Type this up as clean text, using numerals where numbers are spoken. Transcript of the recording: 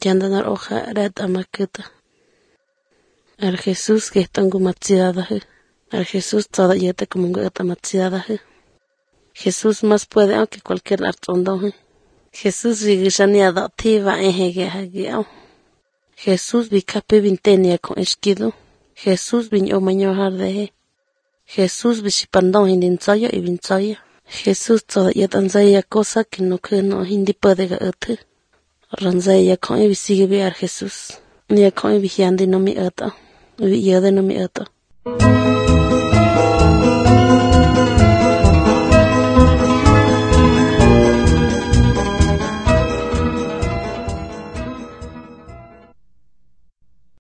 Tiandanar oja red amakita. Al Jesús que está en gumatsiadaje. Al Jesús toda yete como un gatamatziadaje. Jesús más puede aunque cualquier artondoje. Jesús vigishania dativa enjege hagiao. Jesús vikape vintenia con esquido. Jesús viño mañojar deje. Jesús vishipandon hindinzoyo y vinzoyo. Jesús toda yetanzaya cosa que no hindi puede gaete. Ranzaya con y sigue ver Jesús. Ni con y vigiando no mi ata. Vi yo de no mi ata.